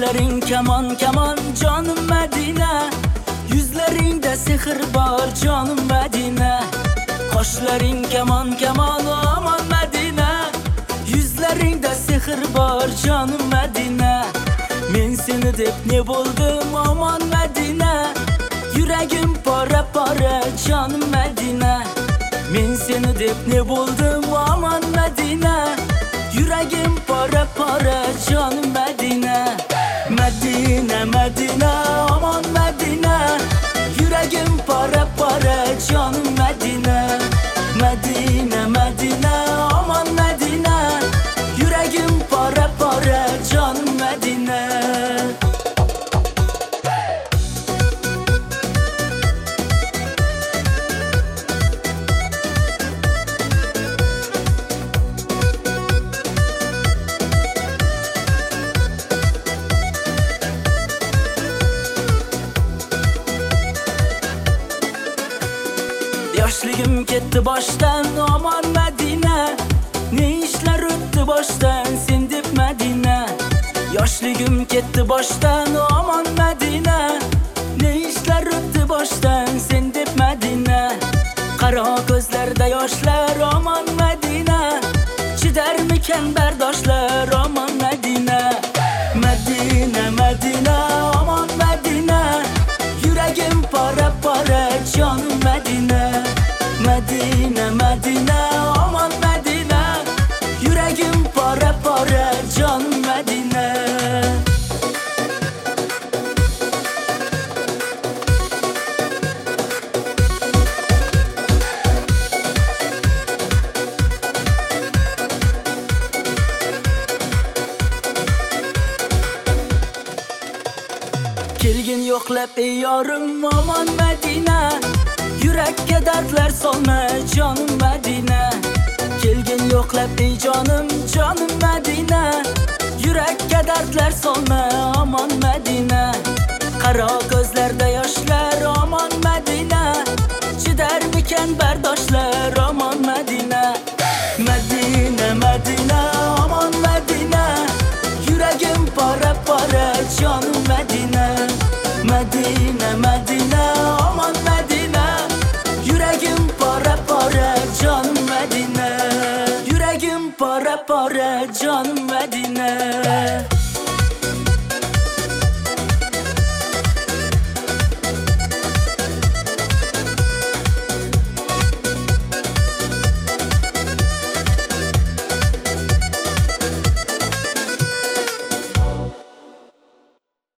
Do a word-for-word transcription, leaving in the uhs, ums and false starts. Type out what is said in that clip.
Qoshlaring kamon kamon canım Medine, yüzlerinde sihir var canım Medine. Qoshlaring kamon kamon aman Medine, yüzlerinde sihir var canım Medine. Men seni deb ne buldum aman Medine, yüreğim para para canım Medine. Men seni deb ne buldum aman Medine, yüreğim para para canım Medine. Medine Medine aman Medine, yüreğim para para canım Medine. Medine Medine aman Medine, yüreğim para para canım Medine. Yaşlığım gitti baştan aman Medine, ne işler öttü baştan sen deb Medine. Yaşlığım gitti baştan aman Medine, ne işler öttü baştan sen deb Medine. Kara gözlerde yaşlar aman Medine, çidermiken berdaşlar aman Medine. Medine Medine aman Medine, yüreğim para para canım Medine. Medine Medine aman Medine, yüreğim para para canım Medine. Kelgin yo'qlab ey yorim aman Medine, yürekke dertler solma canım Medine. Kelgin yo'qlab ey canım canım Medine, yürekke dertler solma aman Medine. Kara gözlerde yaşlar aman Medine, çidermiken berdaşlar aman Medine. Medine Medine aman Medine, yüreğim para para canım Medine. Medine Medine aman Medine, yüreğim para para canım Medine. Yüreğim para para canım Medine.